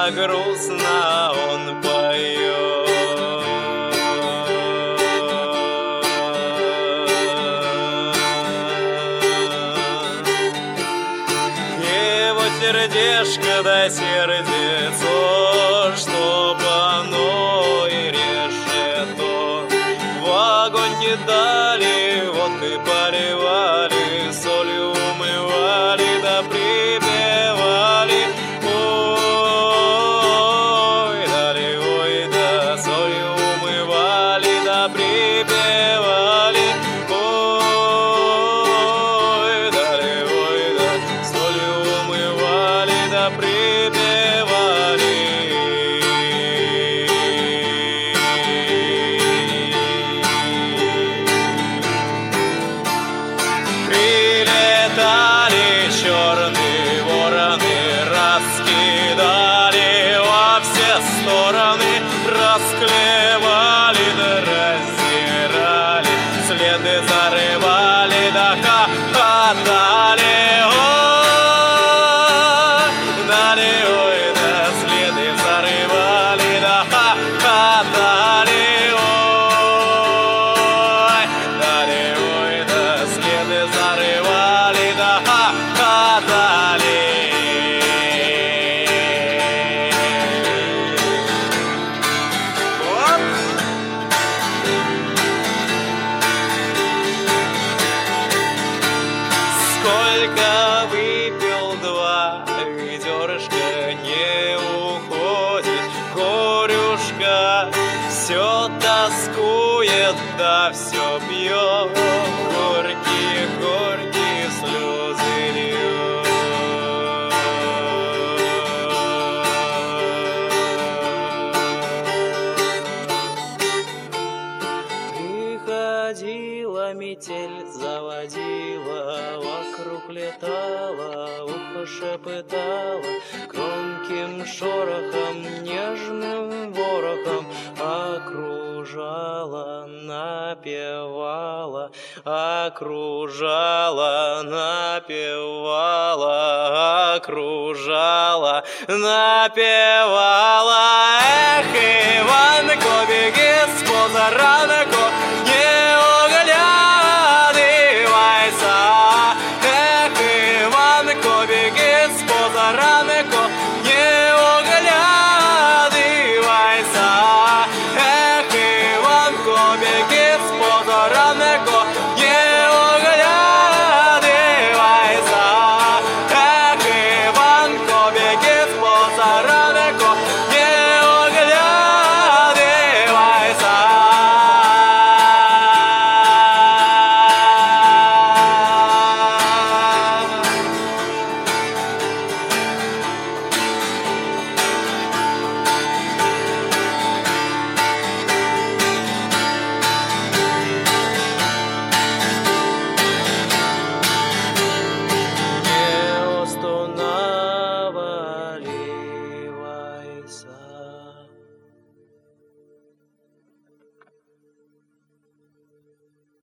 как грустно он поет. Его сердечко до сердцо, чтоб оно и решето. В огонь кидали, водкой поливали, солью умывали, да припевали. Ой, да солью умывали, да припевали. Ой, да солью умывали, да припевали. Прилетали черные вороны, раскидали во все стороны, расклевали да раздирали, следы зарывали да хохотали. Ой, да следы зарывали да хохотали. Ой, да следы зарывали да хохотали. Сколько выпил, два ведерышка, не уходит горюшка, все тоскует, да все пьет, горькие слезы льет. Приходила метель, заводила, вокруг летала, ухо шепытала, громким шорохом, нежным ворохом окружала, напевала, окружала, напевала, окружала, напевала. Эх, Иванко, беги с поза рано,